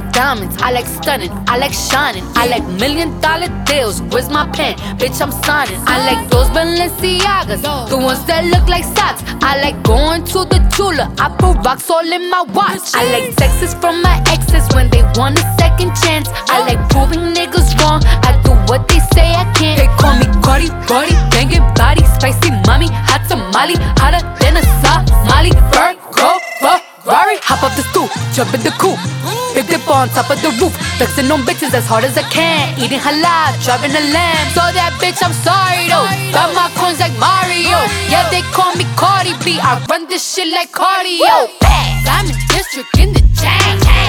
diamonds, I like stunning, I like shining, I like $1,000,000 deals. Where's my pen? Bitch, I'm signing. I like those Balenciagas, the ones that look like socks. I like going to the jeweler, I put rocks all in my watch. I like texts from my exes when they want a second chance. I like proving niggas wrong, I do what they say I can't. They call me Cardi, Cardi, banging body, spicy mommy, hot tamale, hotter than a Somali. Virgo, Ferrari, hop off the stoop, jump in the coupe, big dip on top of the roof, flexing on bitches as hard as I can, eating halal, driving a lamb. So that bitch, I'm sorry though, got my coins like Mario. Yeah, they call me Cardi B, I run this shit like cardio. Diamond District in the chain.